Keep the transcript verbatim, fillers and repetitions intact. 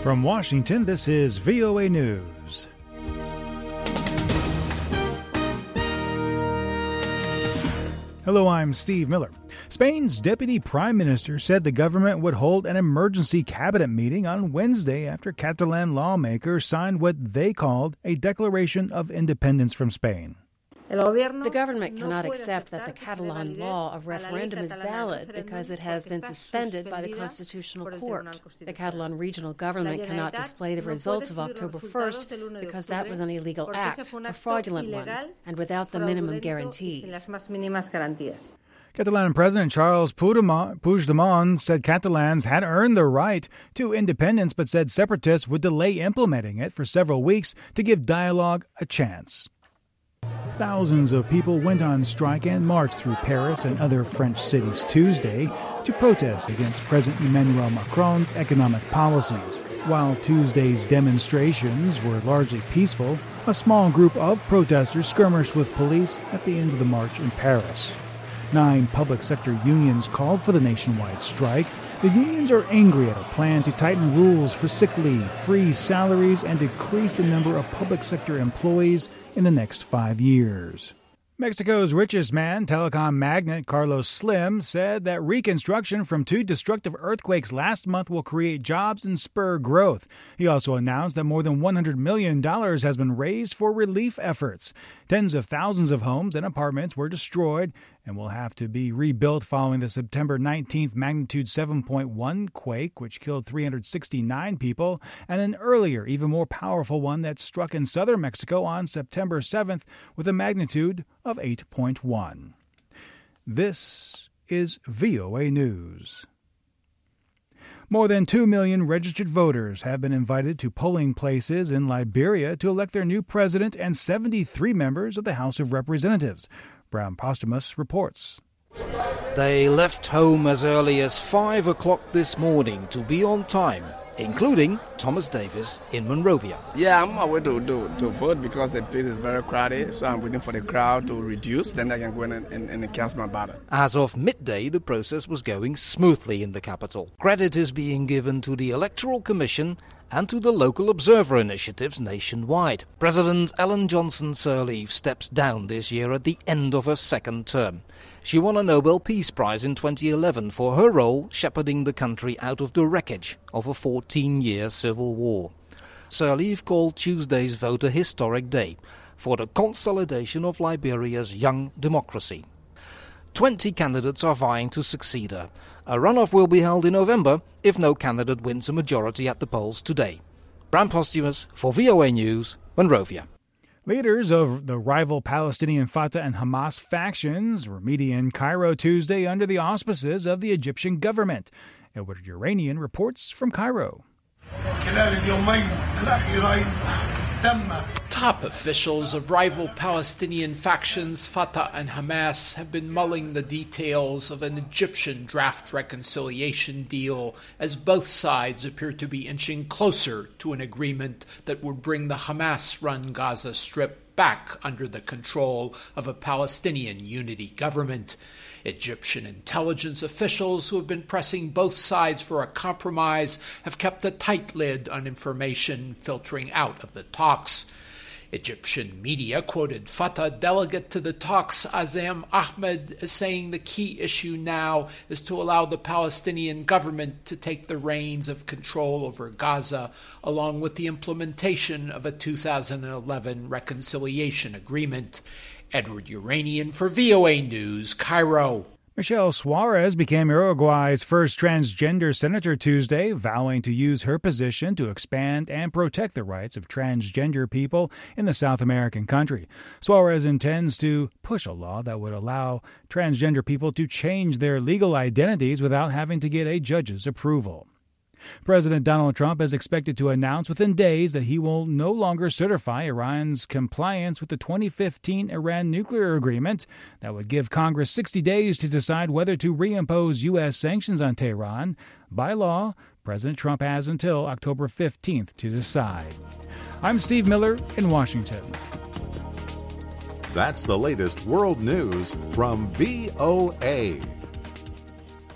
From Washington, this is V O A News. Hello, I'm Steve Miller. Spain's deputy prime minister said the government would hold an emergency cabinet meeting on Wednesday after Catalan lawmakers signed what they called a declaration of independence from Spain. The government cannot accept that the Catalan law of referendum is valid because it has been suspended by the Constitutional Court. The Catalan regional government cannot display the results of October first because that was an illegal act, a fraudulent one, and without the minimum guarantees. Catalan President Charles Puigdemont said Catalans had earned the right to independence, but said separatists would delay implementing it for several weeks to give dialogue a chance. Thousands of people went on strike and marched through Paris and other French cities Tuesday to protest against President Emmanuel Macron's economic policies. While Tuesday's demonstrations were largely peaceful, a small group of protesters skirmished with police at the end of the march in Paris. Nine public sector unions called for the nationwide strike. The unions are angry at a plan to tighten rules for sick leave, freeze salaries, and decrease the number of public sector employees in the next five years. Mexico's richest man, telecom magnate Carlos Slim, said that reconstruction from two destructive earthquakes last month will create jobs and spur growth. He also announced that more than one hundred million dollars has been raised for relief efforts. Tens of thousands of homes and apartments were destroyed and will have to be rebuilt following the September nineteenth magnitude seven point one quake, which killed three hundred sixty-nine people, and an earlier, even more powerful one that struck in southern Mexico on September seventh with a magnitude of eight point one. This is V O A News. More than two million registered voters have been invited to polling places in Liberia to elect their new president and seventy-three members of the House of Representatives. Brown Postumus reports. They left home as early as five o'clock this morning to be on time, including Thomas Davis in Monrovia. Yeah, I'm on my way to, to, to vote because the place is very crowded, so I'm waiting for the crowd to reduce, then I can go in and, and, and cast my ballot. As of midday, the process was going smoothly in the capital. Credit is being given to the Electoral Commission and to the local observer initiatives nationwide. President Ellen Johnson Sirleaf steps down this year at the end of her second term. She won a Nobel Peace Prize in twenty eleven for her role shepherding the country out of the wreckage of a fourteen-year civil war. Sirleaf called Tuesday's vote a historic day for the consolidation of Liberia's young democracy. Twenty candidates are vying to succeed her. A runoff will be held in November if no candidate wins a majority at the polls today. Brown Postumus for V O A News, Monrovia. Leaders of the rival Palestinian Fatah and Hamas factions were meeting in Cairo Tuesday under the auspices of the Egyptian government. Edward Uranian reports from Cairo. Top officials of rival Palestinian factions Fatah and Hamas have been mulling the details of an Egyptian draft reconciliation deal as both sides appear to be inching closer to an agreement that would bring the Hamas-run Gaza Strip back under the control of a Palestinian unity government. Egyptian intelligence officials who have been pressing both sides for a compromise have kept a tight lid on information filtering out of the talks. Egyptian media quoted Fatah delegate to the talks Azam Ahmed as saying the key issue now is to allow the Palestinian government to take the reins of control over Gaza, along with the implementation of a two thousand eleven reconciliation agreement. Edward Uranian for V O A News, Cairo. Michelle Suarez became Uruguay's first transgender senator Tuesday, vowing to use her position to expand and protect the rights of transgender people in the South American country. Suarez intends to push a law that would allow transgender people to change their legal identities without having to get a judge's approval. President Donald Trump is expected to announce within days that he will no longer certify Iran's compliance with the twenty fifteen Iran nuclear agreement that would give Congress sixty days to decide whether to reimpose U S sanctions on Tehran. By law, President Trump has until October fifteenth to decide. I'm Steve Miller in Washington. That's the latest world news from V O A.